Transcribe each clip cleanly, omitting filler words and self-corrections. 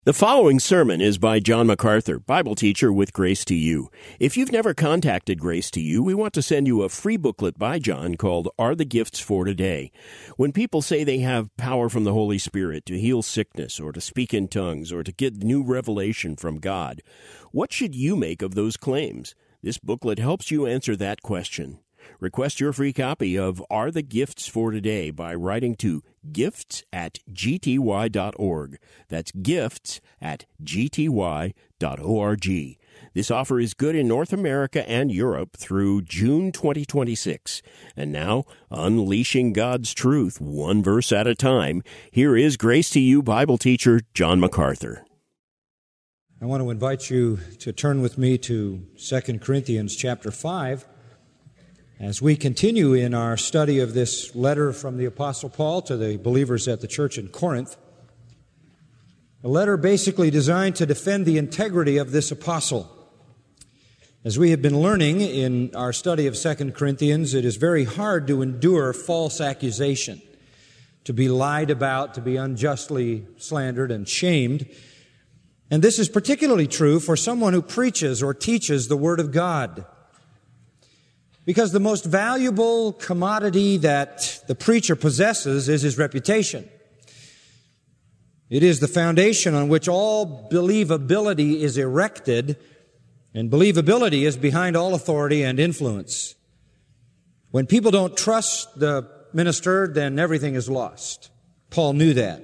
The following sermon is by John MacArthur, Bible teacher with Grace to You. If you've never contacted Grace to You, we want to send you a free booklet by John called Are the Gifts for Today? When people say they have power from the Holy Spirit to heal sickness or to speak in tongues or to get new revelation from God, what should you make of those claims? This booklet helps you answer that question. Request your free copy of Are the Gifts for Today by writing to gifts@gty.org. That's gifts@gty.org. This offer is good in North America and Europe through June 2026. And now, unleashing God's truth one verse at a time, here is Grace to You Bible teacher John MacArthur. I want to invite you to turn with me to 2 Corinthians chapter 5. As we continue in our study of this letter from the Apostle Paul to the believers at the church in Corinth, a letter basically designed to defend the integrity of this apostle. As we have been learning in our study of 2 Corinthians, it is very hard to endure false accusation, to be lied about, to be unjustly slandered and shamed. And this is particularly true for someone who preaches or teaches the Word of God. Because the most valuable commodity that the preacher possesses is his reputation. It is the foundation on which all believability is erected, and believability is behind all authority and influence. When people don't trust the minister, then everything is lost. Paul knew that.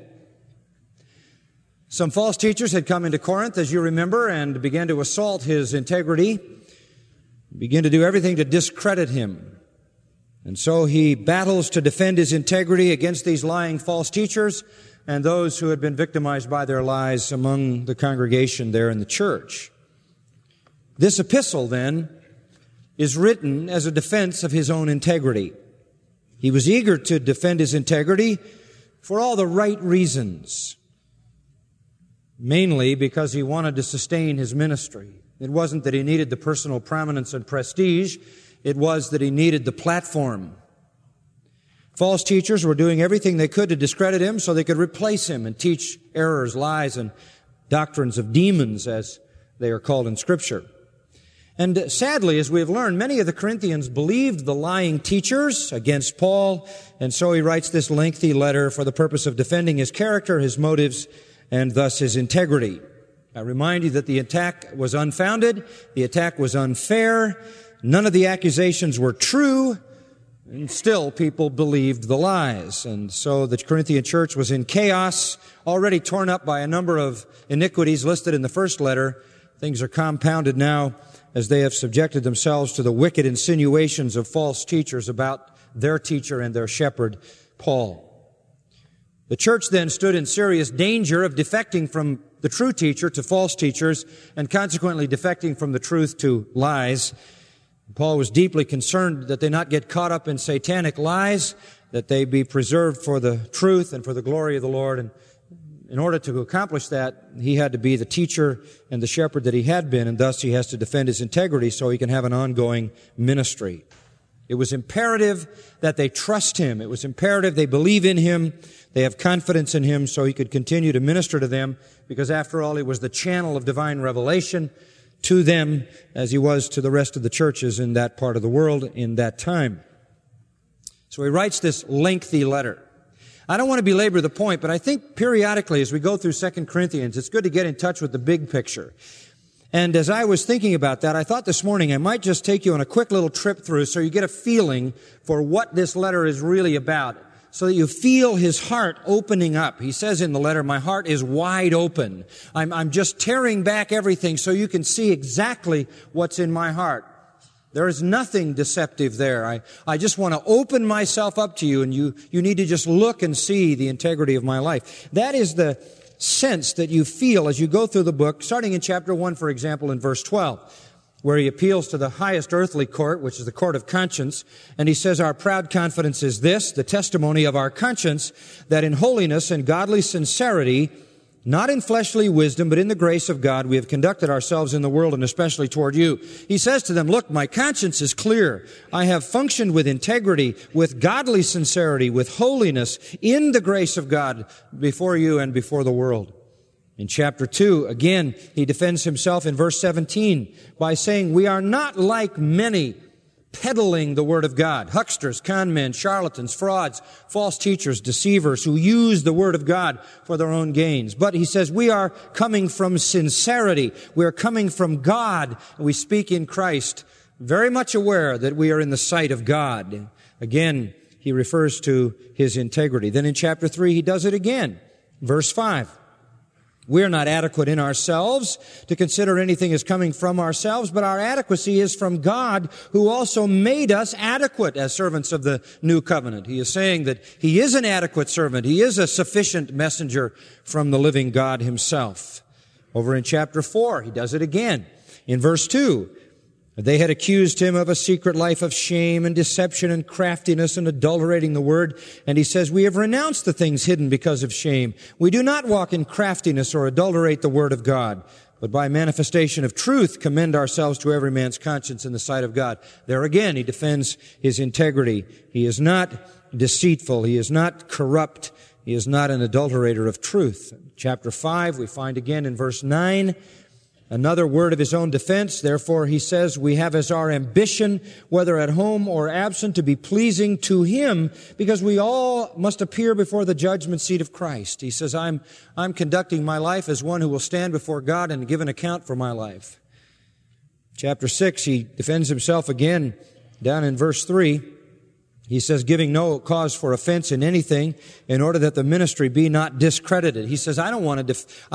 Some false teachers had come into Corinth, as you remember, and began to assault his integrity, begin to do everything to discredit him. And so he battles to defend his integrity against these lying false teachers and those who had been victimized by their lies among the congregation there in the church. This epistle, then, is written as a defense of his own integrity. He was eager to defend his integrity for all the right reasons, mainly because he wanted to sustain his ministry. It wasn't that he needed the personal prominence and prestige. It was that he needed the platform. False teachers were doing everything they could to discredit him so they could replace him and teach errors, lies, and doctrines of demons, as they are called in Scripture. And sadly, as we have learned, many of the Corinthians believed the lying teachers against Paul, and so he writes this lengthy letter for the purpose of defending his character, his motives, and thus his integrity. I remind you that the attack was unfounded, the attack was unfair, none of the accusations were true, and still people believed the lies. And so the Corinthian church was in chaos, already torn up by a number of iniquities listed in the first letter. Things are compounded now as they have subjected themselves to the wicked insinuations of false teachers about their teacher and their shepherd, Paul. The church then stood in serious danger of defecting from the true teacher to false teachers and consequently defecting from the truth to lies. Paul was deeply concerned that they not get caught up in satanic lies, that they be preserved for the truth and for the glory of the Lord. And in order to accomplish that, he had to be the teacher and the shepherd that he had been, and thus he has to defend his integrity so he can have an ongoing ministry. It was imperative that they trust him. It was imperative they believe in him. They have confidence in him so he could continue to minister to them, because after all, he was the channel of divine revelation to them as he was to the rest of the churches in that part of the world in that time. So he writes this lengthy letter. I don't want to belabor the point, but I think periodically as we go through 2 Corinthians, it's good to get in touch with the big picture. And as I was thinking about that, I thought this morning I might just take you on a quick little trip through so you get a feeling for what this letter is really about, so that you feel his heart opening up. He says in the letter, my heart is wide open. I'm just tearing back everything so you can see exactly what's in my heart. There is nothing deceptive there. I just want to open myself up to you, and you need to just look and see the integrity of my life. That is the sense that you feel as you go through the book, starting in chapter 1, for example, in verse 12, where he appeals to the highest earthly court, which is the court of conscience, and he says, our proud confidence is this, the testimony of our conscience, that in holiness and godly sincerity, not in fleshly wisdom, but in the grace of God, we have conducted ourselves in the world, and especially toward you. He says to them, look, my conscience is clear. I have functioned with integrity, with godly sincerity, with holiness, in the grace of God before you and before the world. In chapter 2, again, he defends himself in verse 17 by saying, we are not like many peddling the Word of God. Hucksters, con men, charlatans, frauds, false teachers, deceivers who use the Word of God for their own gains. But he says, we are coming from sincerity. We are coming from God. We speak in Christ, very much aware that we are in the sight of God. Again, he refers to his integrity. Then in chapter 3, he does it again. Verse 5. We are not adequate in ourselves to consider anything as coming from ourselves, but our adequacy is from God, who also made us adequate as servants of the new covenant. He is saying that he is an adequate servant. He is a sufficient messenger from the living God himself. Over in chapter 4, he does it again. In verse 2, they had accused him of a secret life of shame and deception and craftiness and adulterating the word. And he says, we have renounced the things hidden because of shame. We do not walk in craftiness or adulterate the word of God, but by manifestation of truth commend ourselves to every man's conscience in the sight of God. There again, he defends his integrity. He is not deceitful. He is not corrupt. He is not an adulterator of truth. Chapter 5, we find again in verse 9, another word of his own defense. Therefore, he says, we have as our ambition, whether at home or absent, to be pleasing to him, because we all must appear before the judgment seat of Christ. He says, I'm conducting my life as one who will stand before God and give an account for my life. Chapter 6, he defends himself again down in verse 3. He says, giving no cause for offense in anything, in order that the ministry be not discredited. He says, I don't want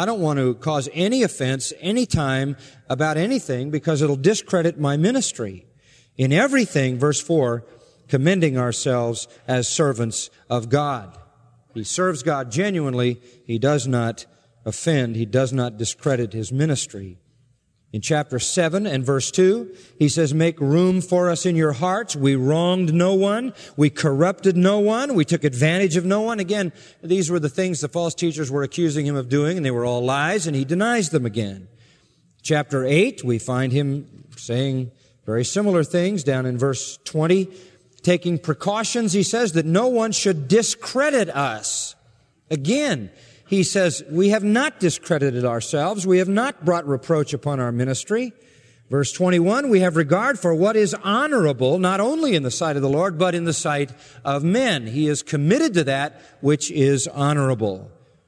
to cause any offense any time about anything, because it'll discredit my ministry. In everything, verse 4, commending ourselves as servants of God. He serves God genuinely. He does not offend. He does not discredit his ministry. In chapter 7 and verse 2, he says, make room for us in your hearts. We wronged no one. We corrupted no one. We took advantage of no one. Again, these were the things the false teachers were accusing him of doing, and they were all lies, and he denies them again. Chapter 8, we find him saying very similar things down in verse 20. Taking precautions, he says, that no one should discredit us. Again, he says, we have not discredited ourselves. We have not brought reproach upon our ministry. Verse 21, we have regard for what is honorable, not only in the sight of the Lord, but in the sight of men. He is committed to that which is honorable.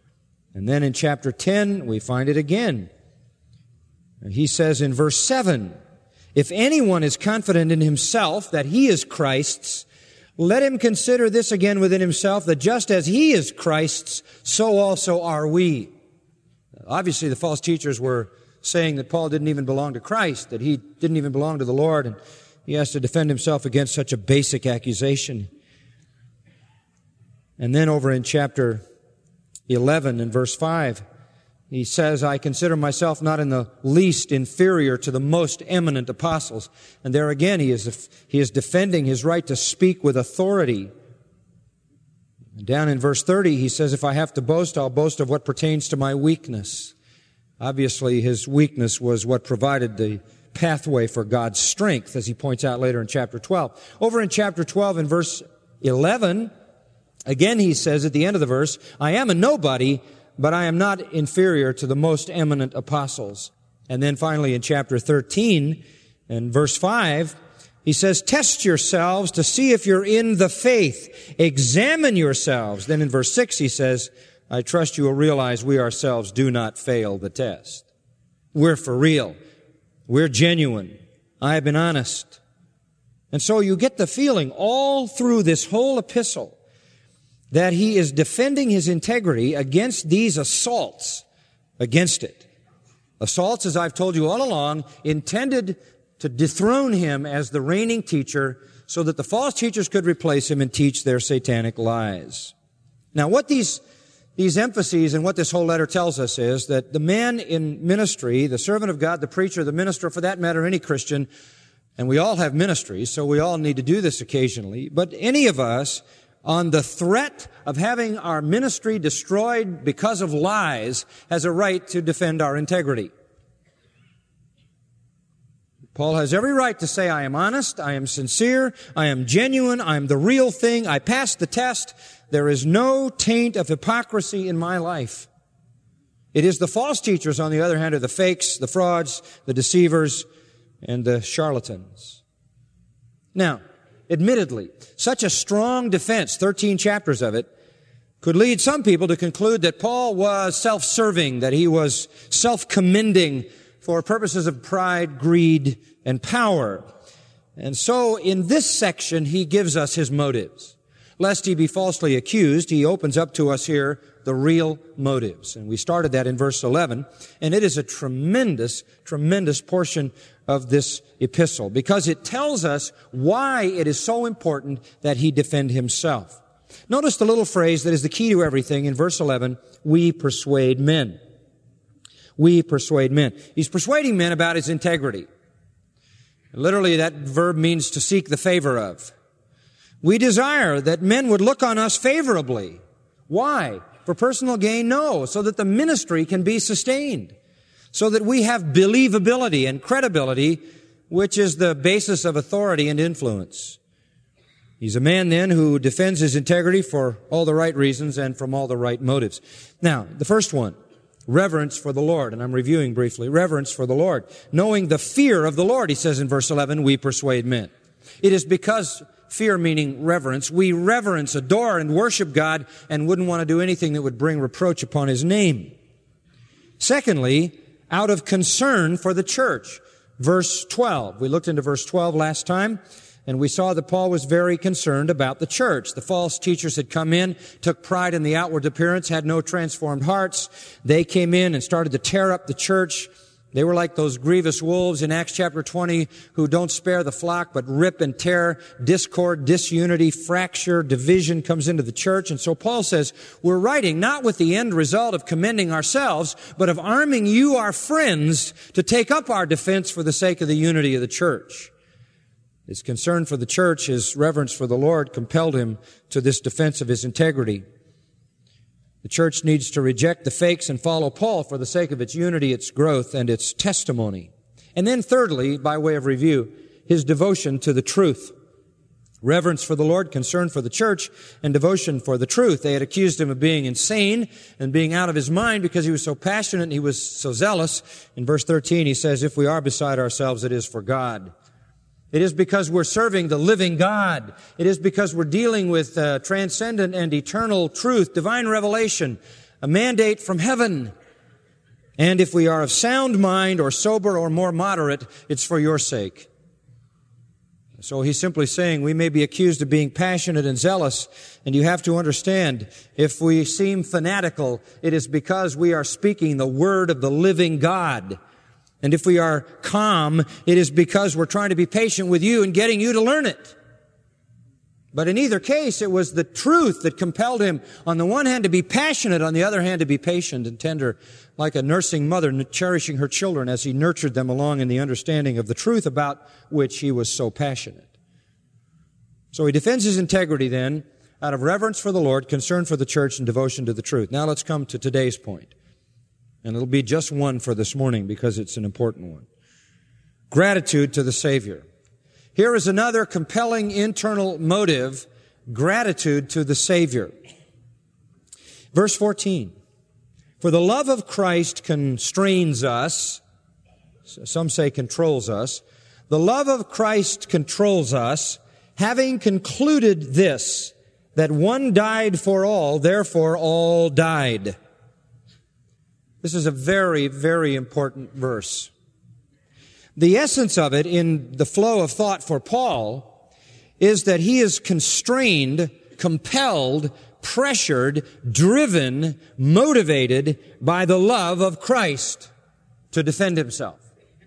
And then in chapter 10, we find it again. He says in verse 7, if anyone is confident in himself that he is Christ's, let him consider this again within himself, that just as he is Christ's, so also are we. Obviously, the false teachers were saying that Paul didn't even belong to Christ, that he didn't even belong to the Lord, and he has to defend himself against such a basic accusation. And then over in chapter 11 and verse 5, he says, I consider myself not in the least inferior to the most eminent apostles. And there again, he is defending his right to speak with authority. And down in verse 30, he says, if I have to boast, I'll boast of what pertains to my weakness. Obviously, his weakness was what provided the pathway for God's strength, as he points out later in chapter 12. Over in chapter 12 in verse 11, again he says at the end of the verse, I am a nobody, but I am not inferior to the most eminent apostles. And then finally in chapter 13 and verse 5, he says, test yourselves to see if you're in the faith. Examine yourselves. Then in verse 6 he says, I trust you will realize we ourselves do not fail the test. We're for real. We're genuine. I have been honest. And so you get the feeling all through this whole epistle that he is defending his integrity against these assaults against it. Assaults, as I've told you all along, intended to dethrone him as the reigning teacher so that the false teachers could replace him and teach their satanic lies. Now, what these emphases and what this whole letter tells us is that the man in ministry, the servant of God, the preacher, the minister, for that matter, any Christian, and we all have ministries, so we all need to do this occasionally, but any of us, on the threat of having our ministry destroyed because of lies, has a right to defend our integrity. Paul has every right to say, I am honest, I am sincere, I am genuine, I am the real thing, I passed the test, there is no taint of hypocrisy in my life. It is the false teachers, on the other hand, are the fakes, the frauds, the deceivers, and the charlatans. Now, admittedly, such a strong defense, 13 chapters of it, could lead some people to conclude that Paul was self-serving, that he was self-commending for purposes of pride, greed, and power. And so, in this section, he gives us his motives. Lest he be falsely accused, he opens up to us here the real motives. And we started that in verse 11, and it is a tremendous, tremendous portion of this epistle, because it tells us why it is so important that he defend himself. Notice the little phrase that is the key to everything in verse 11, we persuade men. We persuade men. He's persuading men about his integrity. Literally, that verb means to seek the favor of. We desire that men would look on us favorably. Why? For personal gain? No. So that the ministry can be sustained. So that we have believability and credibility, which is the basis of authority and influence. He's a man then who defends his integrity for all the right reasons and from all the right motives. Now, the first one, reverence for the Lord. And I'm reviewing briefly. Reverence for the Lord. Knowing the fear of the Lord, he says in verse 11, we persuade men. It is because fear meaning reverence, we reverence, adore, and worship God and wouldn't want to do anything that would bring reproach upon his name. Secondly, out of concern for the church. Verse 12. We looked into verse 12 last time, and we saw that Paul was very concerned about the church. The false teachers had come in, took pride in the outward appearance, had no transformed hearts. They came in and started to tear up the church. They were like those grievous wolves in Acts chapter 20 who don't spare the flock but rip and tear. Discord, disunity, fracture, division comes into the church. And so Paul says, we're writing not with the end result of commending ourselves, but of arming you, our friends, to take up our defense for the sake of the unity of the church. His concern for the church, his reverence for the Lord compelled him to this defense of his integrity. The church needs to reject the fakes and follow Paul for the sake of its unity, its growth, and its testimony. And then thirdly, by way of review, his devotion to the truth. Reverence for the Lord, concern for the church, and devotion for the truth. They had accused him of being insane and being out of his mind because he was so passionate and he was so zealous. In verse 13, he says, if we are beside ourselves, it is for God. It is because we're serving the living God. It is because we're dealing with transcendent and eternal truth, divine revelation, a mandate from heaven. And if we are of sound mind or sober or more moderate, it's for your sake. So he's simply saying we may be accused of being passionate and zealous, and you have to understand, if we seem fanatical, it is because we are speaking the word of the living God. And if we are calm, it is because we're trying to be patient with you and getting you to learn it. But in either case, it was the truth that compelled him, on the one hand, to be passionate, on the other hand, to be patient and tender, like a nursing mother cherishing her children as he nurtured them along in the understanding of the truth about which he was so passionate. So he defends his integrity then out of reverence for the Lord, concern for the church, and devotion to the truth. Now let's come to today's point. And it'll be just one for this morning because it's an important one. Gratitude to the Savior. Here is another compelling internal motive, gratitude to the Savior. Verse 14. For the love of Christ constrains us, some say controls us. The love of Christ controls us, having concluded this, that one died for all, therefore all died. This is a very, very important verse. The essence of it in the flow of thought for Paul is that he is constrained, compelled, pressured, driven, motivated by the love of Christ to defend himself.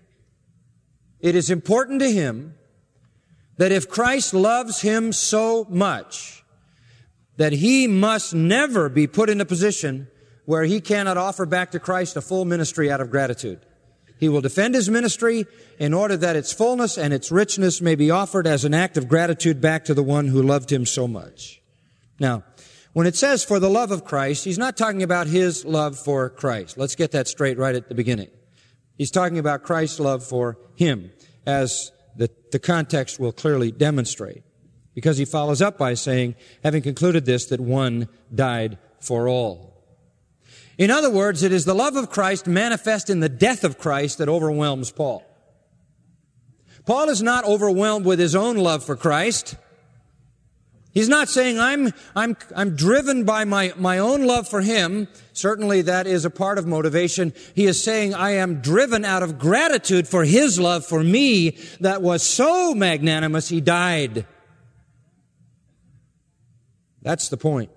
It is important to him that if Christ loves him so much, that he must never be put in a position where he cannot offer back to Christ a full ministry out of gratitude. He will defend his ministry in order that its fullness and its richness may be offered as an act of gratitude back to the one who loved him so much. Now, when it says for the love of Christ, he's not talking about his love for Christ. Let's get that straight right at the beginning. He's talking about Christ's love for him, as the context will clearly demonstrate. Because he follows up by saying, having concluded this, that one died for all. In other words, it is the love of Christ manifest in the death of Christ that overwhelms Paul. Paul is not overwhelmed with his own love for Christ. He's not saying, I'm driven by my own love for Him. Certainly that is a part of motivation. He is saying, I am driven out of gratitude for His love for me that was so magnanimous He died. That's the point.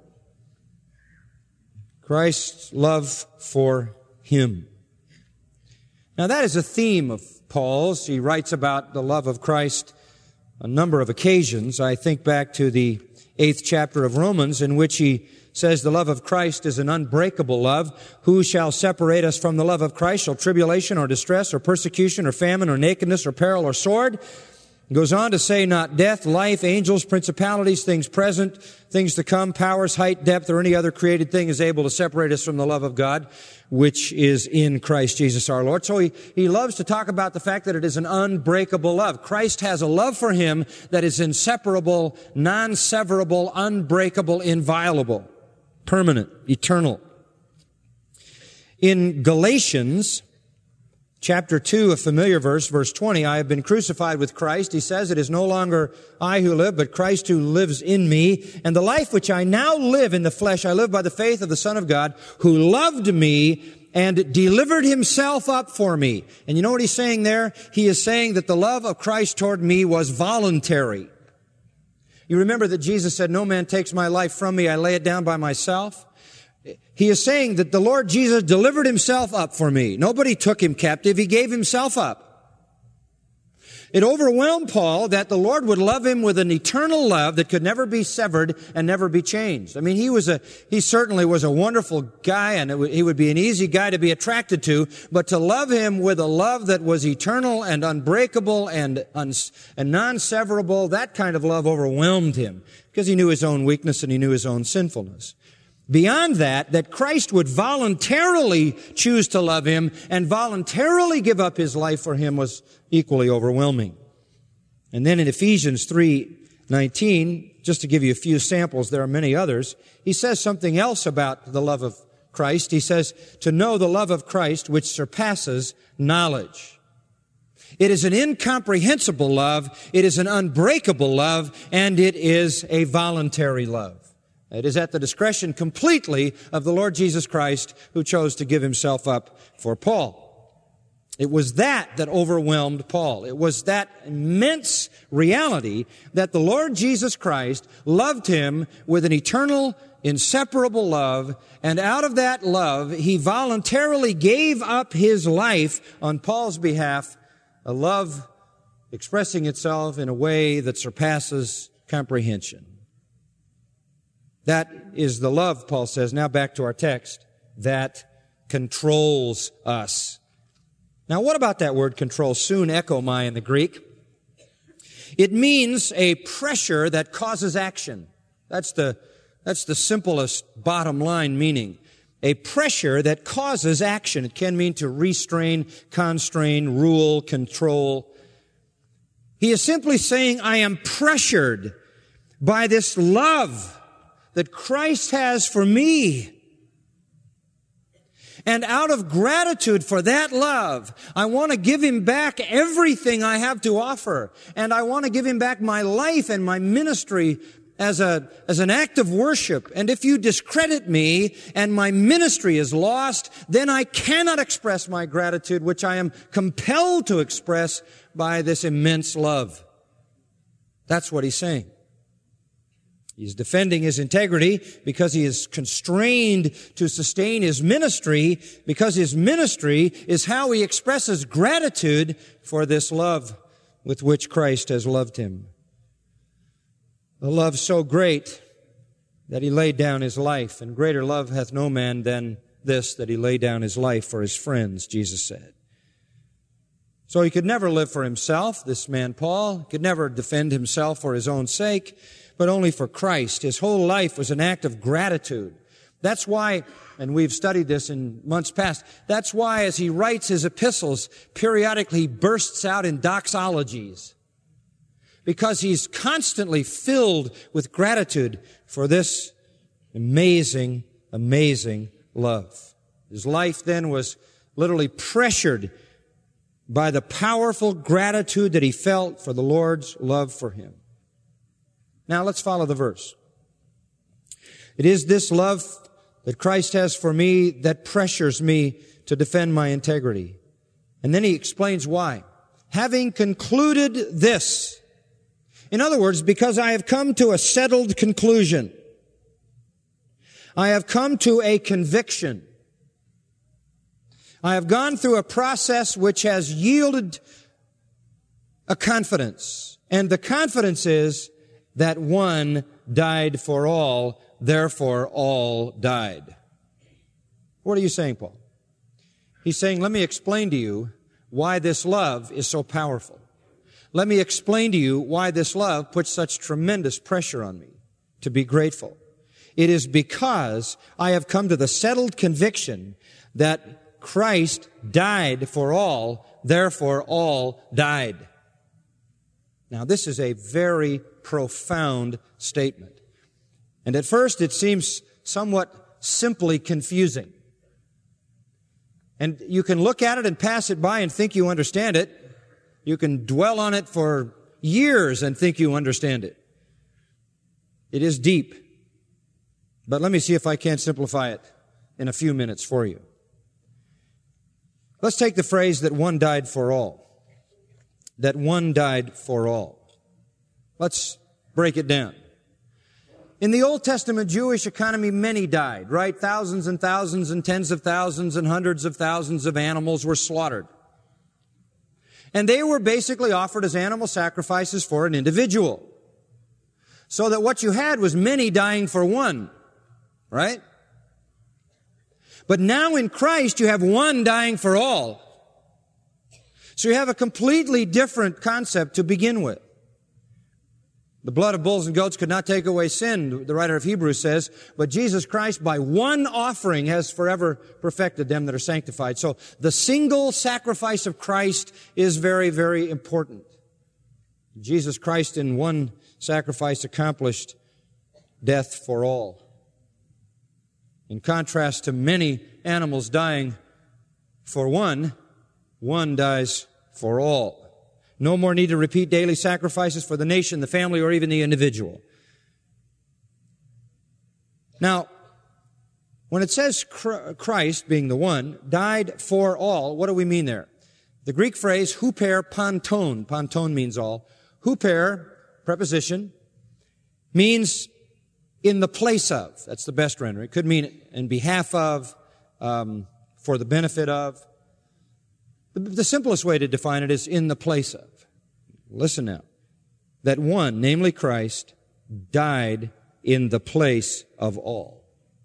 Christ's love for him. Now that is a theme of Paul's. He writes about the love of Christ a number of occasions. I think back to the 8th chapter of Romans, in which he says the love of Christ is an unbreakable love. Who shall separate us from the love of Christ? Shall tribulation or distress or persecution or famine or nakedness or peril or sword? He goes on to say, not death, life, angels, principalities, things present, things to come, powers, height, depth, or any other created thing is able to separate us from the love of God, which is in Christ Jesus our Lord. So he loves to talk about the fact that it is an unbreakable love. Christ has a love for him that is inseparable, non-severable, unbreakable, inviolable, permanent, eternal. In Galatians chapter 2, a familiar verse, verse 20, I have been crucified with Christ. He says, it is no longer I who live, but Christ who lives in me. And the life which I now live in the flesh, I live by the faith of the Son of God, who loved me and delivered himself up for me. And you know what he's saying there? He is saying that the love of Christ toward me was voluntary. You remember that Jesus said, no man takes my life from me, I lay it down by myself. He is saying that the Lord Jesus delivered himself up for me. Nobody took him captive. He gave himself up. It overwhelmed Paul that the Lord would love him with an eternal love that could never be severed and never be changed. I mean, he certainly was a wonderful guy, and he would be an easy guy to be attracted to, but to love him with a love that was eternal and unbreakable and non-severable, that kind of love overwhelmed him because he knew his own weakness and he knew his own sinfulness. Beyond that Christ would voluntarily choose to love him and voluntarily give up his life for him was equally overwhelming. And then in Ephesians 3:19, just to give you a few samples, there are many others, he says something else about the love of Christ. He says, to know the love of Christ which surpasses knowledge. It is an incomprehensible love, it is an unbreakable love, and it is a voluntary love. It is at the discretion completely of the Lord Jesus Christ, who chose to give himself up for Paul. It was that overwhelmed Paul. It was that immense reality that the Lord Jesus Christ loved him with an eternal, inseparable love, and out of that love, he voluntarily gave up his life on Paul's behalf, a love expressing itself in a way that surpasses comprehension. That is the love, Paul says, now back to our text, that controls us. Now what about that word control? Soon ekomai in the Greek. It means a pressure that causes action. That's the simplest bottom line meaning. A pressure that causes action. It can mean to restrain, constrain, rule, control. He is simply saying, I am pressured by this love that Christ has for me. And out of gratitude for that love, I want to give him back everything I have to offer. And I want to give him back my life and my ministry as an act of worship. And if you discredit me and my ministry is lost, then I cannot express my gratitude, which I am compelled to express by this immense love. That's what he's saying. He's defending his integrity because he is constrained to sustain his ministry, because his ministry is how he expresses gratitude for this love with which Christ has loved him. A love so great that he laid down his life, and greater love hath no man than this, that he laid down his life for his friends, Jesus said. So he could never live for himself, this man Paul, could never defend himself for his own sake, but only for Christ. His whole life was an act of gratitude. That's why, and we've studied this in months past, that's why as he writes his epistles, periodically he bursts out in doxologies. Because he's constantly filled with gratitude for this amazing, amazing love. His life then was literally pressured by the powerful gratitude that he felt for the Lord's love for him. Now let's follow the verse. It is this love that Christ has for me that pressures me to defend my integrity. And then he explains why. Having concluded this, in other words, because I have come to a settled conclusion, I have come to a conviction. I have gone through a process which has yielded a confidence. And the confidence is that one died for all, therefore all died. What are you saying, Paul? He's saying, let me explain to you why this love is so powerful. Let me explain to you why this love puts such tremendous pressure on me to be grateful. It is because I have come to the settled conviction that Christ died for all, therefore all died. Now, this is a very profound statement. And at first it seems somewhat simply confusing. And you can look at it and pass it by and think you understand it. You can dwell on it for years and think you understand it. It is deep. But let me see if I can't simplify it in a few minutes for you. Let's take the phrase that one died for all. That one died for all. Let's break it down. In the Old Testament Jewish economy, many died, right? Thousands and thousands and tens of thousands and hundreds of thousands of animals were slaughtered. And they were basically offered as animal sacrifices for an individual. So that what you had was many dying for one, right? But now in Christ you have one dying for all. So you have a completely different concept to begin with. The blood of bulls and goats could not take away sin, the writer of Hebrews says, but Jesus Christ by one offering has forever perfected them that are sanctified. So the single sacrifice of Christ is very, very important. Jesus Christ in one sacrifice accomplished death for all. In contrast to many animals dying for one, one dies for all. No more need to repeat daily sacrifices for the nation, the family, or even the individual. Now, when it says Christ, being the one, died for all, what do we mean there? The Greek phrase, huper panton, panton means all. Huper, preposition, means in the place of. That's the best rendering. It could mean in behalf of, for the benefit of. The simplest way to define it is in the place of. Listen now. That one, namely Christ, died in the place of all.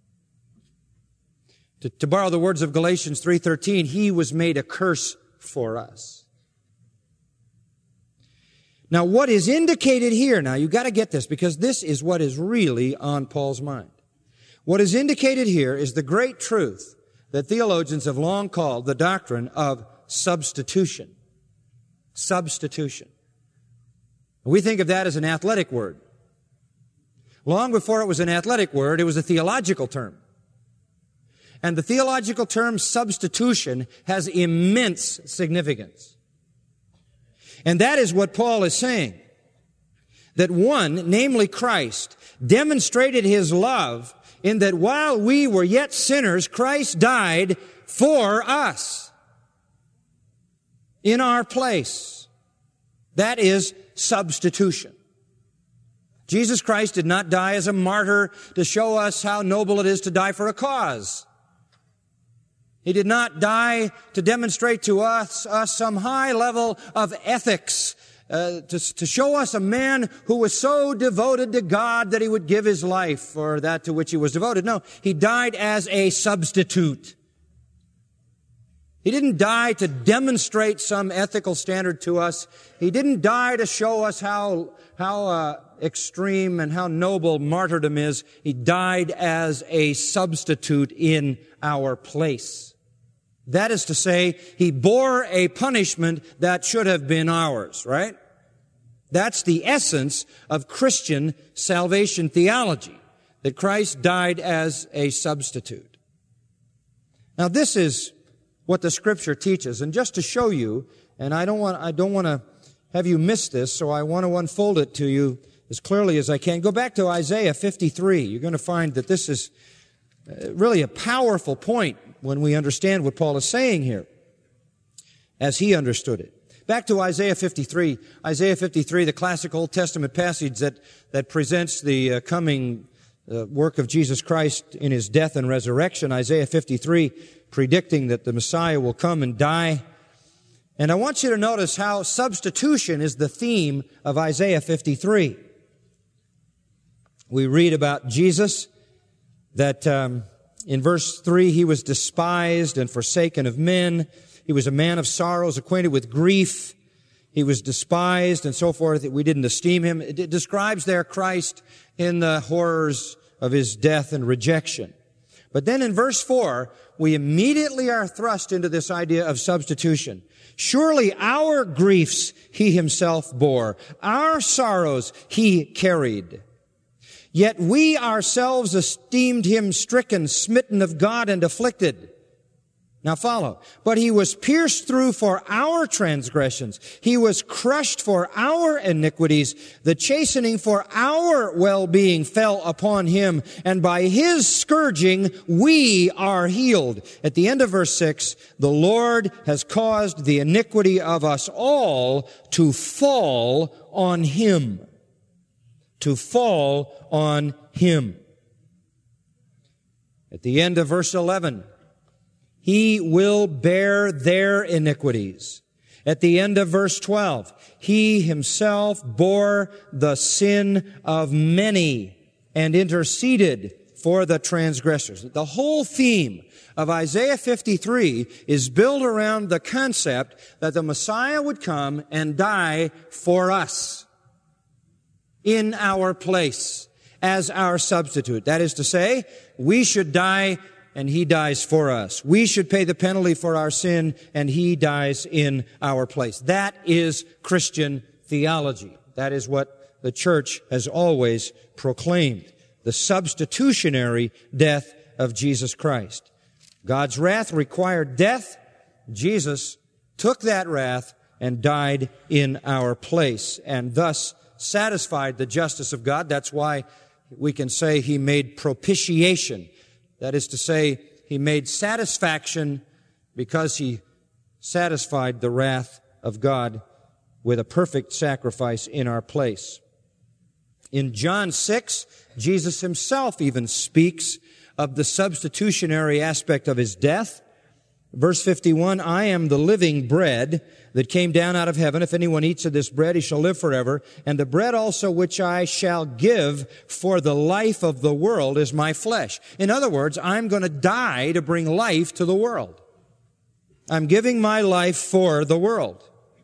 To borrow the words of Galatians 3:13, He was made a curse for us. Now, what is indicated here, now you've got to get this because this is what is really on Paul's mind. What is indicated here is the great truth that theologians have long called the doctrine of substitution. Substitution. We think of that as an athletic word. Long before it was an athletic word, it was a theological term. And the theological term substitution has immense significance. And that is what Paul is saying. That one, namely Christ, demonstrated His love in that while we were yet sinners, Christ died for us. In our place. That is substitution. Jesus Christ did not die as a martyr to show us how noble it is to die for a cause. He did not die to demonstrate to us some high level of ethics, to show us a man who was so devoted to God that he would give his life for that to which he was devoted. No, He died as a substitute. He didn't die to demonstrate some ethical standard to us. He didn't die to show us how extreme and how noble martyrdom is. He died as a substitute in our place. That is to say, He bore a punishment that should have been ours, right? That's the essence of Christian salvation theology, that Christ died as a substitute. Now this is what the Scripture teaches. And just to show you, and I don't want to have you miss this, so I want to unfold it to you as clearly as I can. Go back to Isaiah 53. You're going to find that this is really a powerful point when we understand what Paul is saying here, as he understood it. Back to Isaiah 53. Isaiah 53, the classic Old Testament passage that presents the coming work of Jesus Christ in His death and resurrection. Isaiah 53, predicting that the Messiah will come and die. And I want you to notice how substitution is the theme of Isaiah 53. We read about Jesus, that in verse 3, He was despised and forsaken of men. He was a man of sorrows, acquainted with grief. He was despised and so forth. We didn't esteem Him. It describes there Christ in the horrors of His death and rejection. But then in verse 4, we immediately are thrust into this idea of substitution. Surely our griefs He Himself bore. Our sorrows He carried. Yet we ourselves esteemed Him stricken, smitten of God, and afflicted. Now follow. But He was pierced through for our transgressions. He was crushed for our iniquities. The chastening for our well-being fell upon Him. And by His scourging, we are healed. At the end of verse 6, the Lord has caused the iniquity of us all to fall on Him. To fall on Him. At the end of verse 11, He will bear their iniquities. At the end of verse 12, He Himself bore the sin of many and interceded for the transgressors. The whole theme of Isaiah 53 is built around the concept that the Messiah would come and die for us in our place as our substitute. That is to say, we should die and He dies for us. We should pay the penalty for our sin, and He dies in our place. That is Christian theology. That is what the church has always proclaimed. The substitutionary death of Jesus Christ. God's wrath required death. Jesus took that wrath and died in our place, and thus satisfied the justice of God. That's why we can say He made propitiation. That is to say, He made satisfaction because He satisfied the wrath of God with a perfect sacrifice in our place. In John 6, Jesus Himself even speaks of the substitutionary aspect of His death. Verse 51, I am the living bread that came down out of heaven. If anyone eats of this bread, he shall live forever. And the bread also which I shall give for the life of the world is my flesh. In other words, I'm going to die to bring life to the world. I'm giving my life for the world.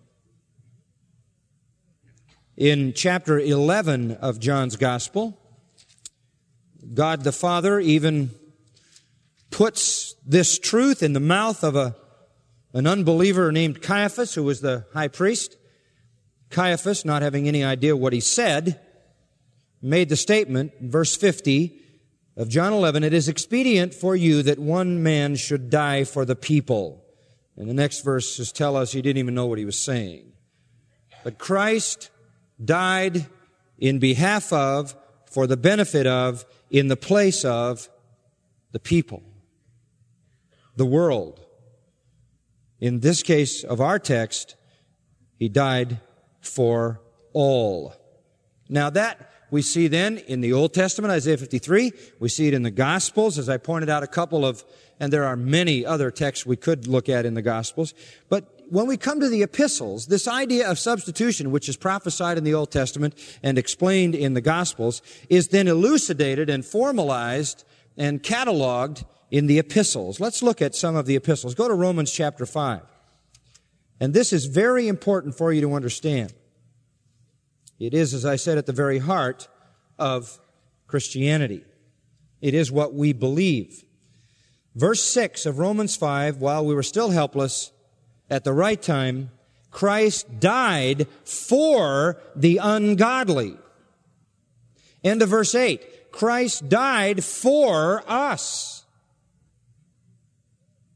In chapter 11 of John's Gospel, God the Father even puts this truth in the mouth of an unbeliever named Caiaphas, who was the high priest. Caiaphas, not having any idea what he said, made the statement, in verse 50 of John 11, it is expedient for you that one man should die for the people. And the next verses tell us he didn't even know what he was saying. But Christ died in behalf of, for the benefit of, in the place of the people. The world. In this case of our text, He died for all. Now that we see then in the Old Testament, Isaiah 53. We see it in the Gospels, as I pointed out a couple of, and there are many other texts we could look at in the Gospels. But when we come to the epistles, this idea of substitution, which is prophesied in the Old Testament and explained in the Gospels, is then elucidated and formalized and cataloged in the epistles. Let's look at some of the epistles. Go to Romans chapter 5. And this is very important for you to understand. It is, as I said, at the very heart of Christianity. It is what we believe. Verse 6 of Romans 5, while we were still helpless, at the right time, Christ died for the ungodly. End of verse 8. Christ died for us.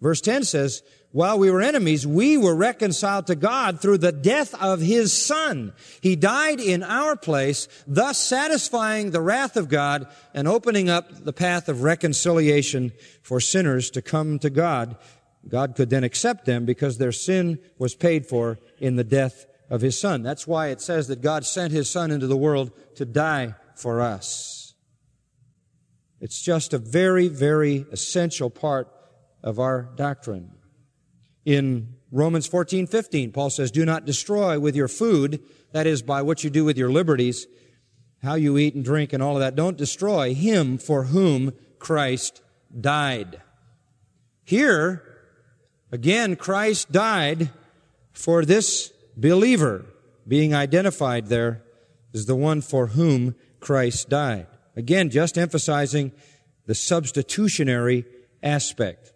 Verse 10 says, while we were enemies, we were reconciled to God through the death of His Son. He died in our place, thus satisfying the wrath of God and opening up the path of reconciliation for sinners to come to God. God could then accept them because their sin was paid for in the death of His Son. That's why it says that God sent His Son into the world to die for us. It's just a very, very essential part of our doctrine. In Romans 14:15, Paul says, do not destroy with your food, that is, by what you do with your liberties, how you eat and drink and all of that. Don't destroy him for whom Christ died. Here, again, Christ died for this believer, being identified there as the one for whom Christ died. Again, just emphasizing the substitutionary aspect.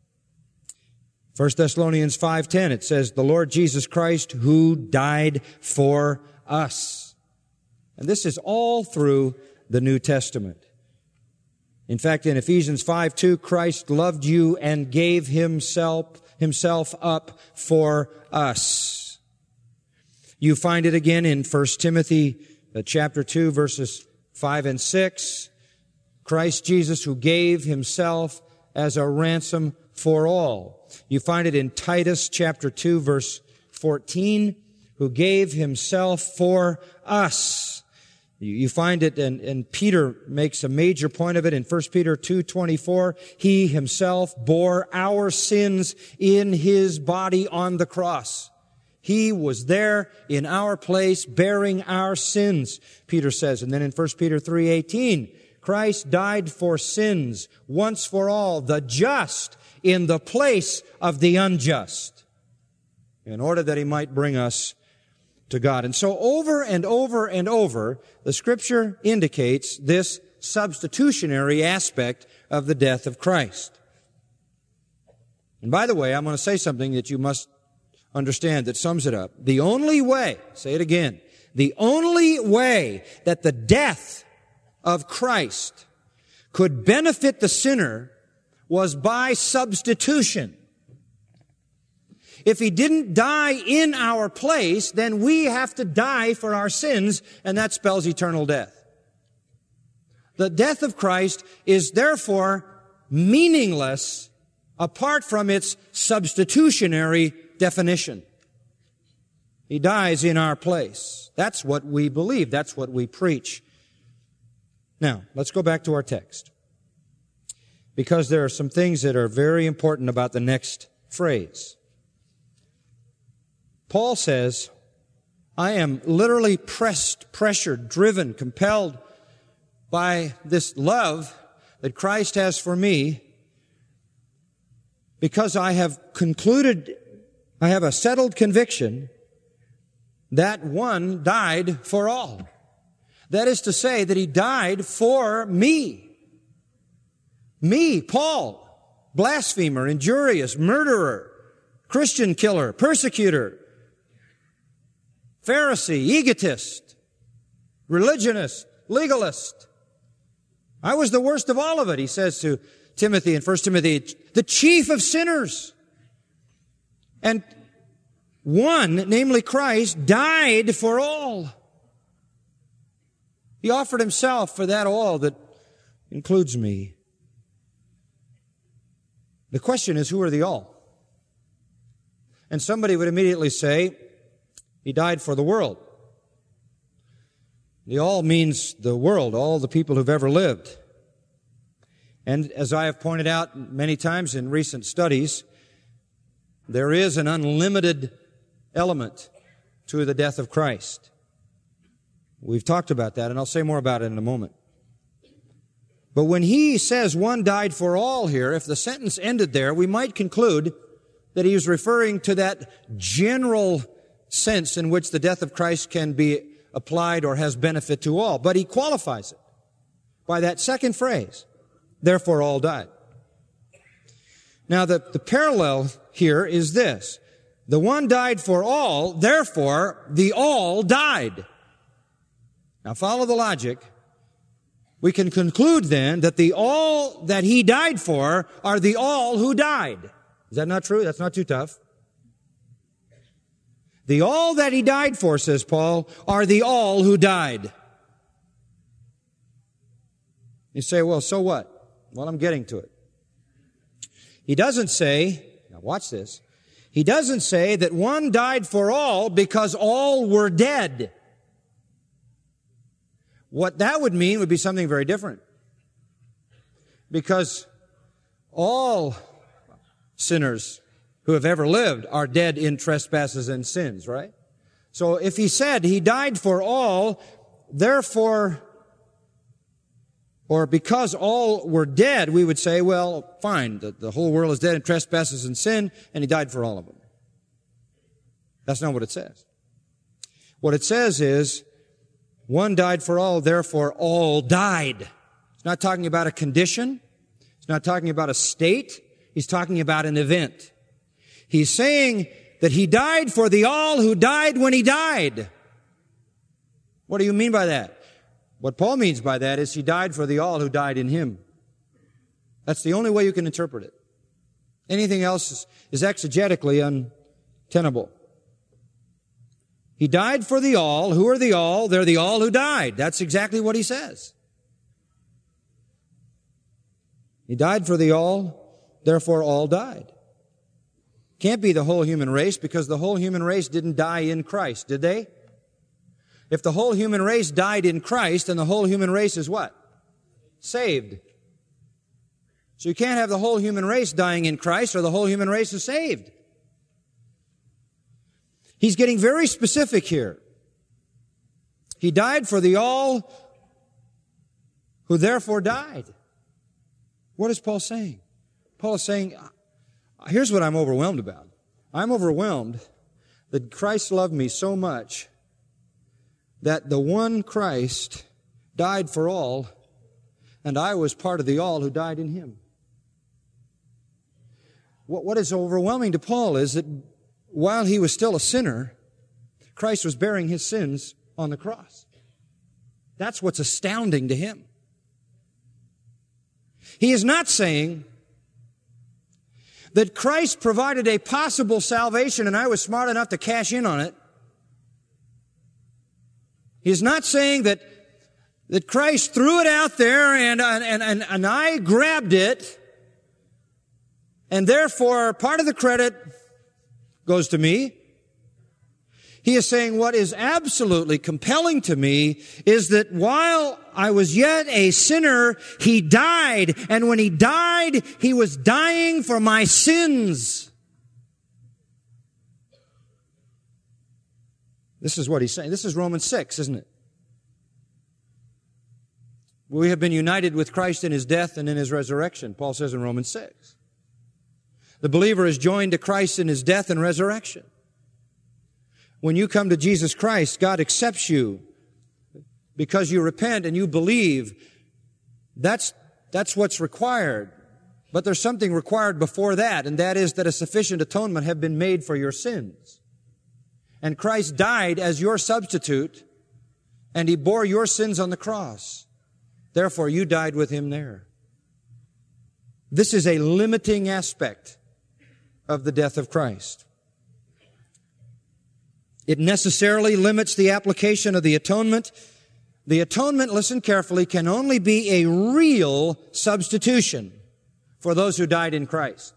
1 Thessalonians 5:10, it says, the Lord Jesus Christ who died for us. And this is all through the New Testament. In fact, in Ephesians 5:2, Christ loved you and gave himself up for us. You find it again in 1 Timothy chapter 2, verses 5 and 6. Christ Jesus who gave Himself as a ransom for all. You find it in Titus chapter 2, verse 14, who gave Himself for us. You find it, and Peter makes a major point of it in 1 Peter 2:24. He Himself bore our sins in His body on the cross. He was there in our place bearing our sins, Peter says. And then in 1 Peter 3:18, Christ died for sins once for all, the just in the place of the unjust, in order that He might bring us to God. And so over and over and over, the Scripture indicates this substitutionary aspect of the death of Christ. And by the way, I'm going to say something that you must understand that sums it up. The only way, say it again, the only way that the death of Christ could benefit the sinner was by substitution. If He didn't die in our place, then we have to die for our sins, and that spells eternal death. The death of Christ is therefore meaningless apart from its substitutionary definition. He dies in our place. That's what we believe. That's what we preach. Now, let's go back to our text, because there are some things that are very important about the next phrase. Paul says, I am literally pressed, pressured, driven, compelled by this love that Christ has for me, because I have concluded, I have a settled conviction that one died for all. That is to say that He died for me. Me, Paul, blasphemer, injurious, murderer, Christian killer, persecutor, Pharisee, egotist, religionist, legalist. I was the worst of all of it, he says to Timothy in 1 Timothy, the chief of sinners. And one, namely Christ, died for all. He offered Himself for that all that includes me. The question is, who are the all? And somebody would immediately say, He died for the world. The all means the world, all the people who've ever lived. And as I have pointed out many times in recent studies, there is an unlimited element to the death of Christ. We've talked about that, and I'll say more about it in a moment. But when he says one died for all here, if the sentence ended there, we might conclude that he was referring to that general sense in which the death of Christ can be applied or has benefit to all. But he qualifies it by that second phrase, therefore all died. Now the parallel here is this. The one died for all, therefore the all died. Now follow the logic. We can conclude then that the all that he died for are the all who died. Is that not true? That's not too tough. The all that he died for, says Paul, are the all who died. You say, well, so what? Well, I'm getting to it. He doesn't say, now watch this, he doesn't say that one died for all because all were dead. What that would mean would be something very different. Because all sinners who have ever lived are dead in trespasses and sins, right? So if he said he died for all, therefore, or because all were dead, we would say, well, fine, the whole world is dead in trespasses and sin, and he died for all of them. That's not what it says. What it says is, one died for all, therefore all died. It's not talking about a condition. It's not talking about a state. He's talking about an event. He's saying that he died for the all who died when he died. What do you mean by that? What Paul means by that is he died for the all who died in him. That's the only way you can interpret it. Anything else is exegetically untenable. He died for the all. Who are the all? They're the all who died. That's exactly what he says. He died for the all, therefore all died. Can't be the whole human race because the whole human race didn't die in Christ, did they? If the whole human race died in Christ, then the whole human race is what? Saved. So you can't have the whole human race dying in Christ or the whole human race is saved. He's getting very specific here. He died for the all who therefore died. What is Paul saying? Paul is saying, here's what I'm overwhelmed about. I'm overwhelmed that Christ loved me so much that the one Christ died for all, and I was part of the all who died in him. What is overwhelming to Paul is that while he was still a sinner, Christ was bearing his sins on the cross. That's what's astounding to him. He is not saying that Christ provided a possible salvation and I was smart enough to cash in on it. He's not saying that Christ threw it out there and I grabbed it and therefore part of the credit goes to me. He is saying what is absolutely compelling to me is that while I was yet a sinner, he died. And when he died, he was dying for my sins. This is what he's saying. This is Romans 6, isn't it? We have been united with Christ in his death and in his resurrection, Paul says in Romans 6. The believer is joined to Christ in his death and resurrection. When you come to Jesus Christ, God accepts you because you repent and you believe. That's what's required. But there's something required before that, and that is that a sufficient atonement have been made for your sins. And Christ died as your substitute, and he bore your sins on the cross. Therefore, you died with him there. This is a limiting aspect of the death of Christ. It necessarily limits the application of the atonement. The atonement, listen carefully, can only be a real substitution for those who died in Christ.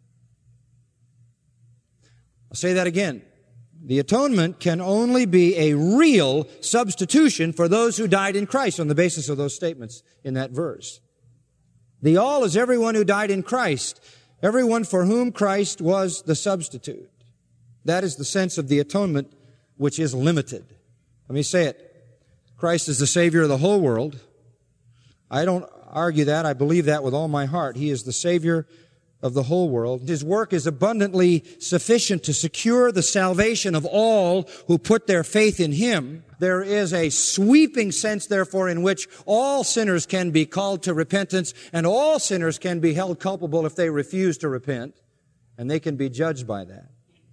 I'll say that again. The atonement can only be a real substitution for those who died in Christ on the basis of those statements in that verse. The all is everyone who died in Christ, everyone for whom Christ was the substitute. That is the sense of the atonement, which is limited. Let me say it. Christ is the Savior of the whole world. I don't argue that. I believe that with all my heart. He is the Savior of the whole world. His work is abundantly sufficient to secure the salvation of all who put their faith in him. There is a sweeping sense, therefore, in which all sinners can be called to repentance and all sinners can be held culpable if they refuse to repent, and they can be judged by that.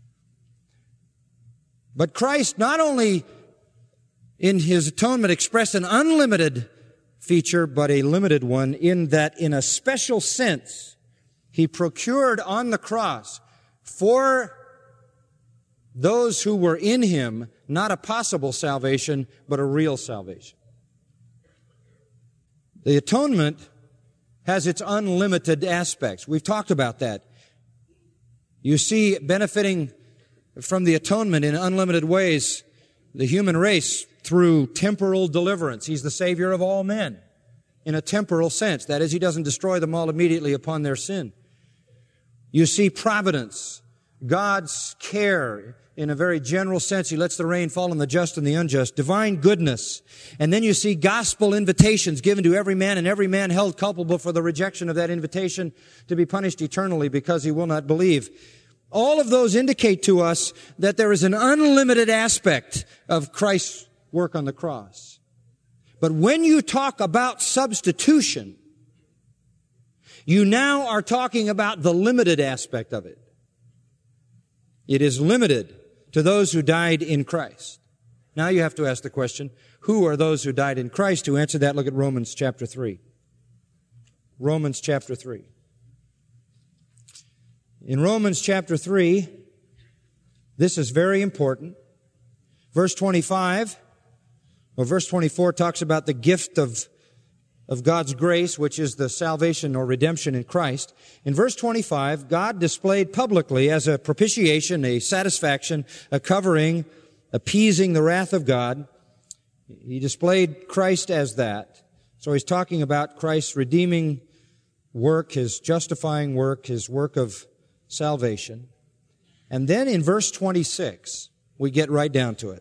But Christ not only in his atonement expressed an unlimited feature, but a limited one in that in a special sense, He procured on the cross for those who were in Him not a possible salvation, but a real salvation. The atonement has its unlimited aspects. We've talked about that. You see, benefiting from the atonement in unlimited ways, the human race through temporal deliverance. He's the Savior of all men in a temporal sense. That is, He doesn't destroy them all immediately upon their sin. You see providence, God's care in a very general sense. He lets the rain fall on the just and the unjust. Divine goodness. And then you see gospel invitations given to every man, and every man held culpable for the rejection of that invitation to be punished eternally because he will not believe. All of those indicate to us that there is an unlimited aspect of Christ's work on the cross. But when you talk about substitution, you now are talking about the limited aspect of it. It is limited to those who died in Christ. Now you have to ask the question, who are those who died in Christ? To answer that, look at Romans chapter 3. Romans chapter 3. In Romans chapter 3, this is very important. Verse 25, or verse 24 talks about the gift of God's grace, which is the salvation or redemption in Christ. In verse 25, God displayed publicly as a propitiation, a satisfaction, a covering, appeasing the wrath of God. He displayed Christ as that. So he's talking about Christ's redeeming work, His justifying work, His work of salvation. And then in verse 26, we get right down to it.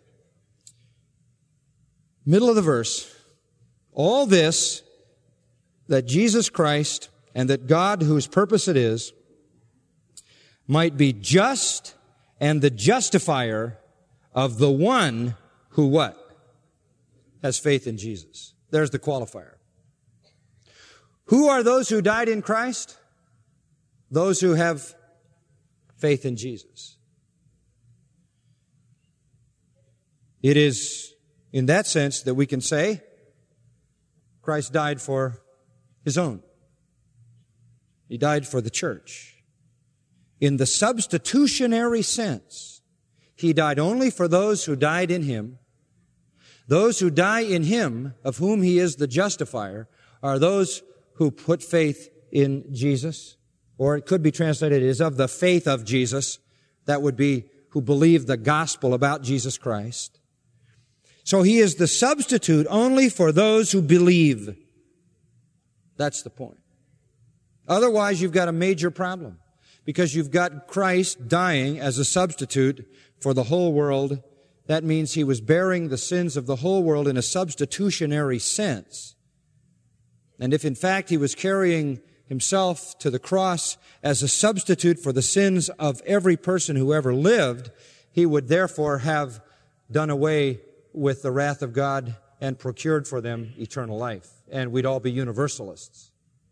Middle of the verse, all this that Jesus Christ and that God, whose purpose it is, might be just and the justifier of the one who what? Has faith in Jesus. There's the qualifier. Who are those who died in Christ? Those who have faith in Jesus. It is in that sense that we can say Christ died for His own. He died for the church. In the substitutionary sense, He died only for those who died in Him. Those who die in Him, of whom He is the justifier, are those who put faith in Jesus. Or it could be translated as of the faith of Jesus. That would be who believe the gospel about Jesus Christ. So He is the substitute only for those who believe. That's the point. Otherwise, you've got a major problem, because you've got Christ dying as a substitute for the whole world. That means He was bearing the sins of the whole world in a substitutionary sense. And if in fact He was carrying Himself to the cross as a substitute for the sins of every person who ever lived, He would therefore have done away with the wrath of God and procured for them eternal life. And we'd all be universalists.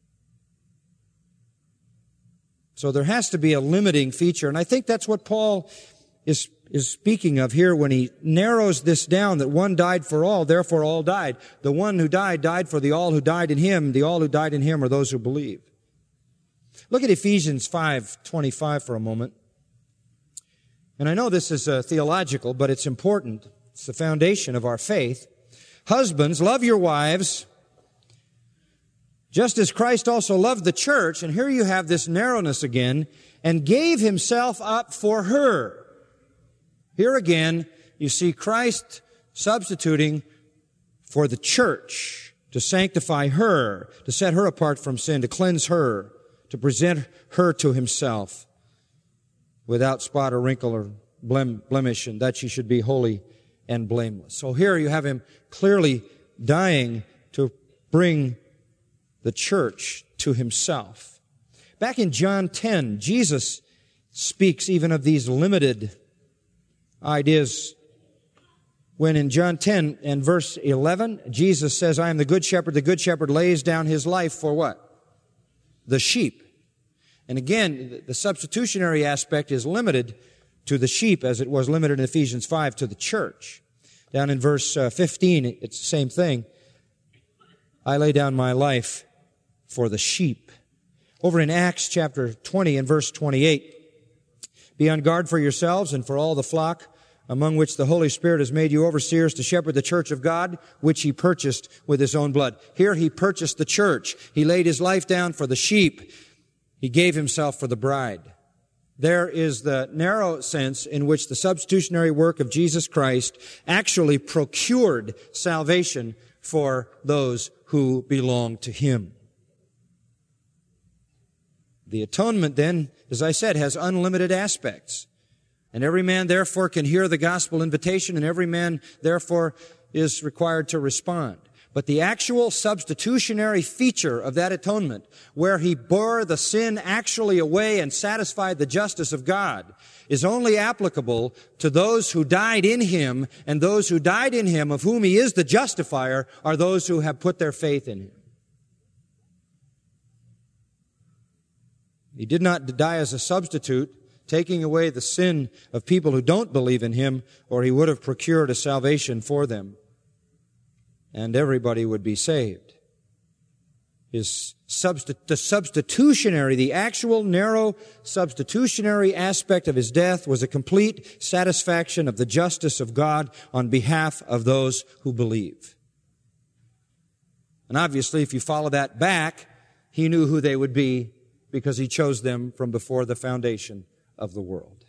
So there has to be a limiting feature. And I think that's what Paul is speaking of here when he narrows this down, that one died for all, therefore all died. The one who died, died for the all who died in Him. The all who died in Him are those who believe. Look at Ephesians 5:25 for a moment. And I know this is theological, but it's important. It's the foundation of our faith. Husbands, love your wives, just as Christ also loved the church. And here you have this narrowness again, and gave Himself up for her. Here again, you see Christ substituting for the church, to sanctify her, to set her apart from sin, to cleanse her, to present her to Himself without spot or wrinkle or blemish, and that she should be holy and blameless. So here you have Him clearly dying to bring the church to Himself. Back in John 10, Jesus speaks even of these limited ideas when in John 10 and verse 11, Jesus says, I am the good shepherd. The good shepherd lays down his life for what? The sheep. And again, the substitutionary aspect is limited to the sheep as it was limited in Ephesians 5 to the church. Down in verse 15, it's the same thing. I lay down my life for the sheep. Over in Acts chapter 20 and verse 28, be on guard for yourselves and for all the flock among which the Holy Spirit has made you overseers to shepherd the church of God, which He purchased with His own blood. Here He purchased the church. He laid His life down for the sheep. He gave Himself for the bride. There is the narrow sense in which the substitutionary work of Jesus Christ actually procured salvation for those who belong to Him. The atonement then, as I said, has unlimited aspects. And every man therefore can hear the gospel invitation, and every man therefore is required to respond. But the actual substitutionary feature of that atonement, where He bore the sin actually away and satisfied the justice of God, is only applicable to those who died in Him, and those who died in Him, of whom He is the justifier, are those who have put their faith in Him. He did not die as a substitute, taking away the sin of people who don't believe in Him, or He would have procured a salvation for them, and everybody would be saved. The substitutionary, the actual narrow substitutionary aspect of His death was a complete satisfaction of the justice of God on behalf of those who believe. And obviously, if you follow that back, He knew who they would be because He chose them from before the foundation of the world.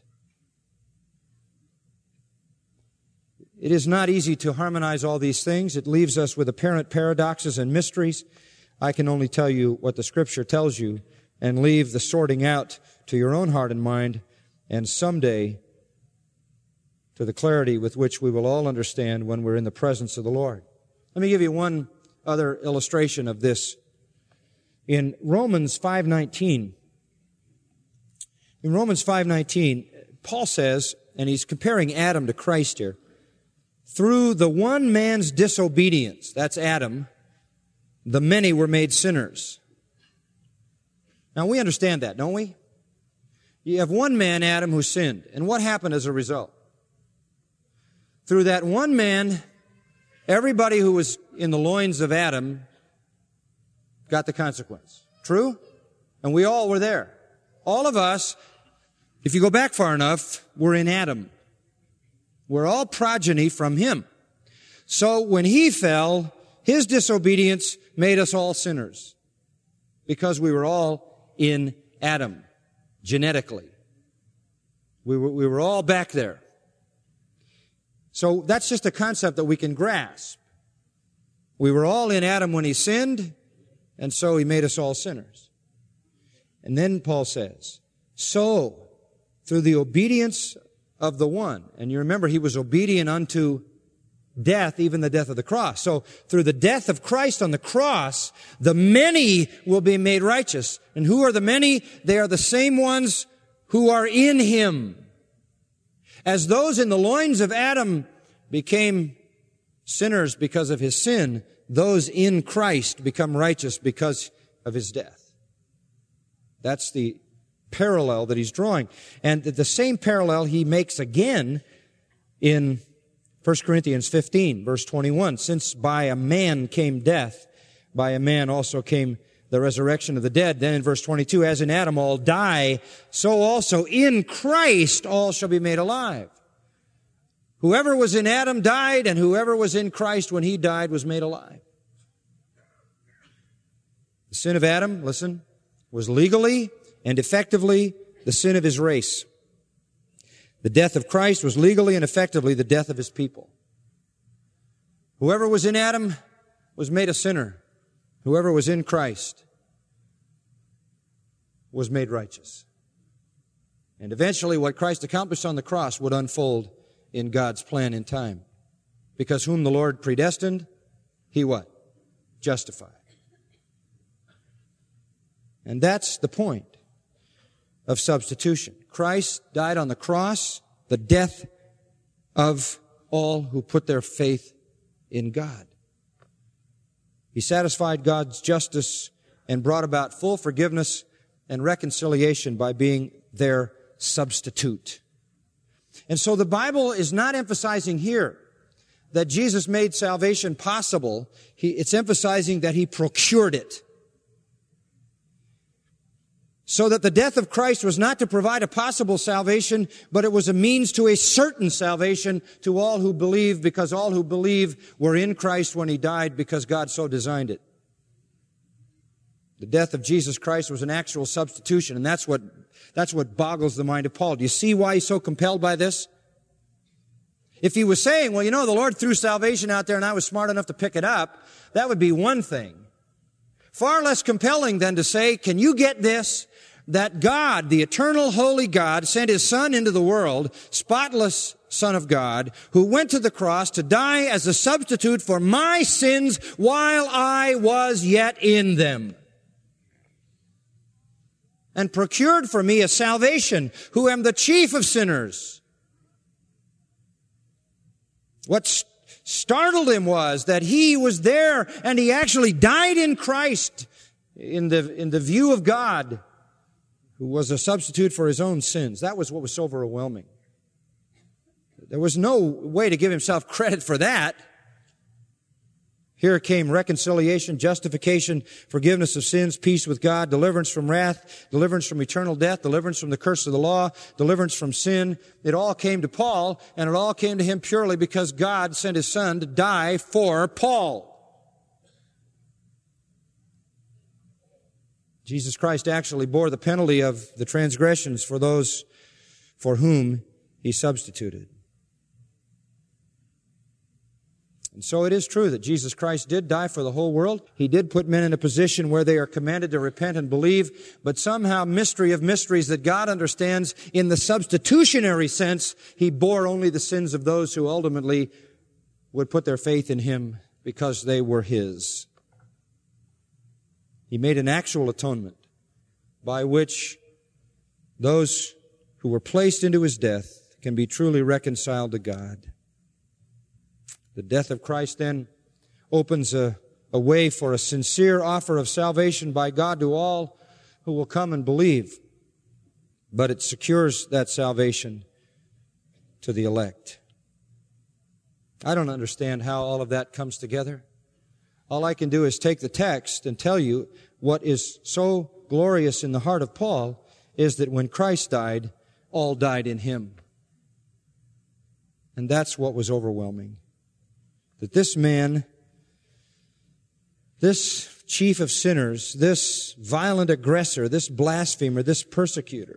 It is not easy to harmonize all these things. It leaves us with apparent paradoxes and mysteries. I can only tell you what the Scripture tells you and leave the sorting out to your own heart and mind, and someday to the clarity with which we will all understand when we're in the presence of the Lord. Let me give you one other illustration of this. In Romans 5:19, Paul says, and he's comparing Adam to Christ here, through the one man's disobedience, that's Adam, the many were made sinners. Now we understand that, don't we? You have one man, Adam, who sinned. And what happened as a result? Through that one man, everybody who was in the loins of Adam got the consequence. True? And we all were there. All of us, if you go back far enough, were in Adam. We're all progeny from him. So when he fell, his disobedience made us all sinners because we were all in Adam, genetically. We were all back there. So that's just a concept that we can grasp. We were all in Adam when he sinned, and so he made us all sinners. And then Paul says, so through the obedience of the one, and you remember he was obedient unto death, even the death of the cross. So through the death of Christ on the cross, the many will be made righteous. And who are the many? They are the same ones who are in him. As those in the loins of Adam became sinners because of his sin, those in Christ become righteous because of his death. That's the parallel that he's drawing. And the same parallel he makes again in 1 Corinthians 15, verse 21. Since by a man came death, by a man also came the resurrection of the dead. Then in verse 22, as in Adam all die, so also in Christ all shall be made alive. Whoever was in Adam died, and whoever was in Christ when he died was made alive. The sin of Adam, listen, was legally and effectively the sin of his race. The death of Christ was legally and effectively the death of his people. Whoever was in Adam was made a sinner. Whoever was in Christ was made righteous. And eventually what Christ accomplished on the cross would unfold in God's plan in time. Because whom the Lord predestined, he what? Justified. And that's the point of substitution. Christ died on the cross, the death of all who put their faith in God. He satisfied God's justice and brought about full forgiveness and reconciliation by being their substitute. And so the Bible is not emphasizing here that Jesus made salvation possible. It's emphasizing that he procured it. So that the death of Christ was not to provide a possible salvation, but it was a means to a certain salvation to all who believe, because all who believe were in Christ when He died, because God so designed it. The death of Jesus Christ was an actual substitution, and that's what boggles the mind of Paul. Do you see why he's so compelled by this? If he was saying, well, the Lord threw salvation out there and I was smart enough to pick it up, that would be one thing. Far less compelling than to say, can you get this? That God, the eternal holy God, sent His Son into the world, spotless Son of God, who went to the cross to die as a substitute for my sins while I was yet in them, and procured for me a salvation, who am the chief of sinners. What startled him was that He was there and He actually died in Christ in the view of God, who was a substitute for His own sins. That was what was so overwhelming. There was no way to give Himself credit for that. Here came reconciliation, justification, forgiveness of sins, peace with God, deliverance from wrath, deliverance from eternal death, deliverance from the curse of the law, deliverance from sin. It all came to Paul, and it all came to him purely because God sent His Son to die for Paul. Jesus Christ actually bore the penalty of the transgressions for those for whom He substituted. And so it is true that Jesus Christ did die for the whole world. He did put men in a position where they are commanded to repent and believe, but somehow, mystery of mysteries, that God understands in the substitutionary sense, He bore only the sins of those who ultimately would put their faith in Him because they were His. He made an actual atonement by which those who were placed into His death can be truly reconciled to God. The death of Christ then opens a way for a sincere offer of salvation by God to all who will come and believe. But it secures that salvation to the elect. I don't understand how all of that comes together. All I can do is take the text and tell you what is so glorious in the heart of Paul is that when Christ died, all died in Him. And that's what was overwhelming. That this man, this chief of sinners, this violent aggressor, this blasphemer, this persecutor,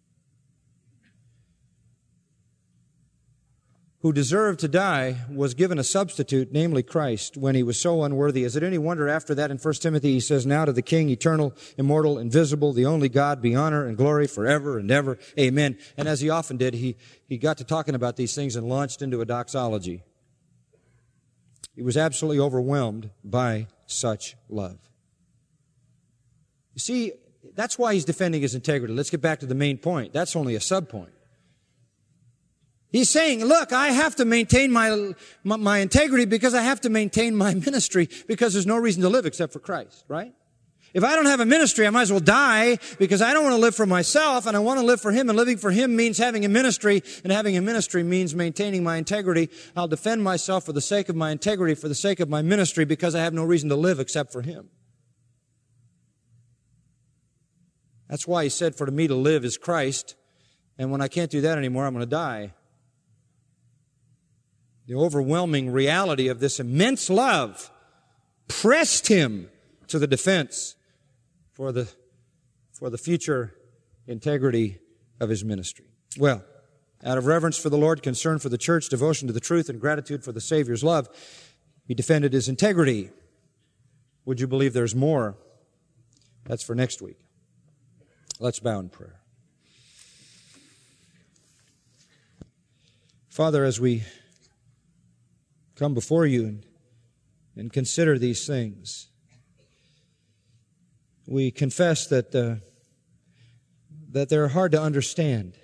who deserved to die, was given a substitute, namely Christ, when He was so unworthy. Is it any wonder after that in 1 Timothy he says, now to the King, eternal, immortal, invisible, the only God, be honor and glory forever and ever. Amen. And as he often did, he got to talking about these things and launched into a doxology. He was absolutely overwhelmed by such love. You see, that's why he's defending his integrity. Let's get back to the main point. That's only a sub-point. He's saying, look, I have to maintain my integrity because I have to maintain my ministry because there's no reason to live except for Christ, right? If I don't have a ministry, I might as well die because I don't want to live for myself and I want to live for Him, and living for Him means having a ministry, and having a ministry means maintaining my integrity. I'll defend myself for the sake of my integrity, for the sake of my ministry, because I have no reason to live except for Him. That's why He said, for to me to live is Christ, and when I can't do that anymore, I'm going to die. The overwhelming reality of this immense love pressed Him to the defense for the future integrity of His ministry. Well, out of reverence for the Lord, concern for the church, devotion to the truth, and gratitude for the Savior's love, He defended His integrity. Would you believe there's more? That's for next week. Let's bow in prayer. Father, as we come before You and consider these things, we confess that they're hard to understand,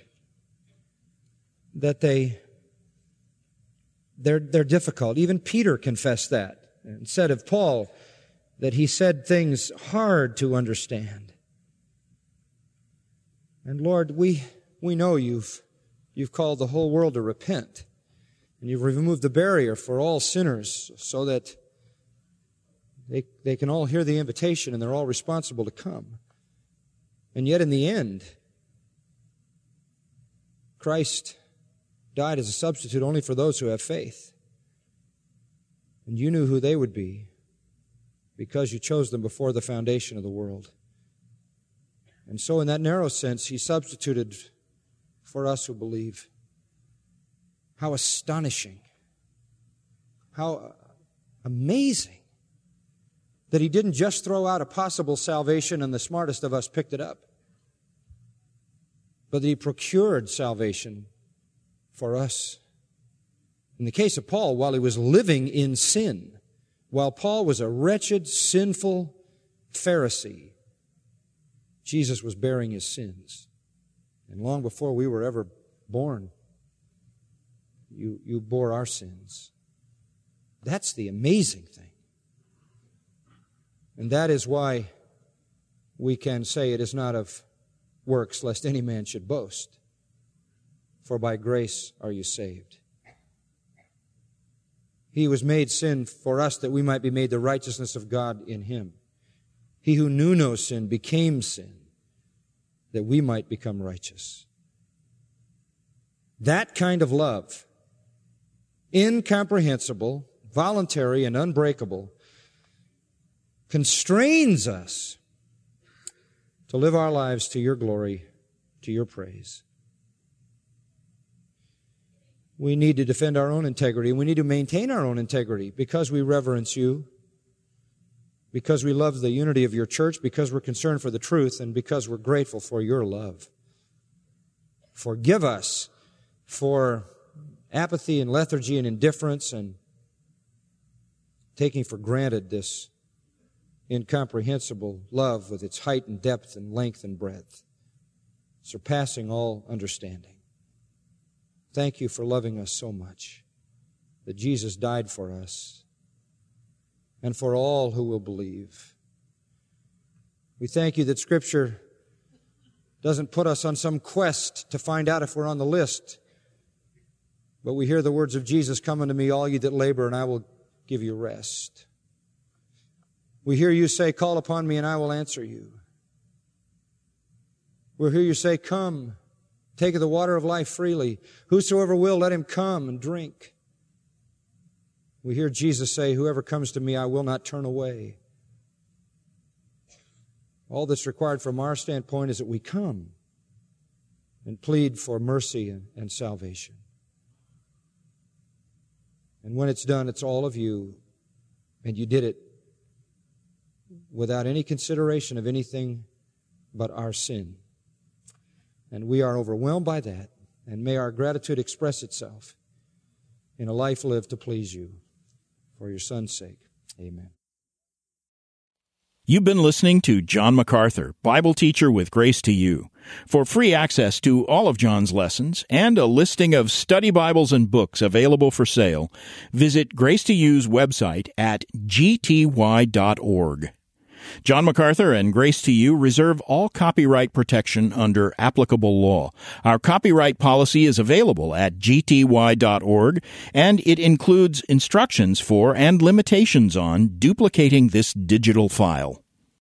that they're difficult. Even Peter confessed that and said of Paul that he said things hard to understand. And Lord, we know You've called the whole world to repent, and You've removed the barrier for all sinners so that they can all hear the invitation and they're all responsible to come. And yet in the end, Christ died as a substitute only for those who have faith. And you knew who they would be because you chose them before the foundation of the world. And so in that narrow sense, He substituted for us who believe. How astonishing, how amazing that He didn't just throw out a possible salvation and the smartest of us picked it up, but that He procured salvation for us. In the case of Paul, while he was living in sin, while Paul was a wretched, sinful Pharisee, Jesus was bearing his sins. And long before we were ever born, you bore our sins. That's the amazing thing. And that is why we can say it is not of works, lest any man should boast. For by grace are you saved. He was made sin for us that we might be made the righteousness of God in Him. He who knew no sin became sin that we might become righteous. That kind of love, incomprehensible, voluntary, and unbreakable, constrains us to live our lives to Your glory, to Your praise. We need to defend our own integrity, and we need to maintain our own integrity because we reverence You, because we love the unity of Your church, because we're concerned for the truth, and because we're grateful for Your love. Forgive us for apathy and lethargy and indifference and taking for granted this incomprehensible love with its height and depth and length and breadth, surpassing all understanding. Thank You for loving us so much that Jesus died for us and for all who will believe. We thank You that Scripture doesn't put us on some quest to find out if we're on the list, but we hear the words of Jesus, "Come unto me, all ye that labor, and I will give you rest." We hear You say, "Call upon me, and I will answer you." We hear You say, "Come, take of the water of life freely. Whosoever will, let him come and drink." We hear Jesus say, "Whoever comes to me, I will not turn away." All that's required from our standpoint is that we come and plead for mercy and salvation. And when it's done, it's all of You, and You did it without any consideration of anything but our sin. And we are overwhelmed by that, and may our gratitude express itself in a life lived to please You. For Your Son's sake, amen. You've been listening to John MacArthur, Bible teacher with Grace to You. For free access to all of John's lessons and a listing of study Bibles and books available for sale, visit Grace to You's website at gty.org. John MacArthur and Grace to You reserve all copyright protection under applicable law. Our copyright policy is available at gty.org, and it includes instructions for and limitations on duplicating this digital file.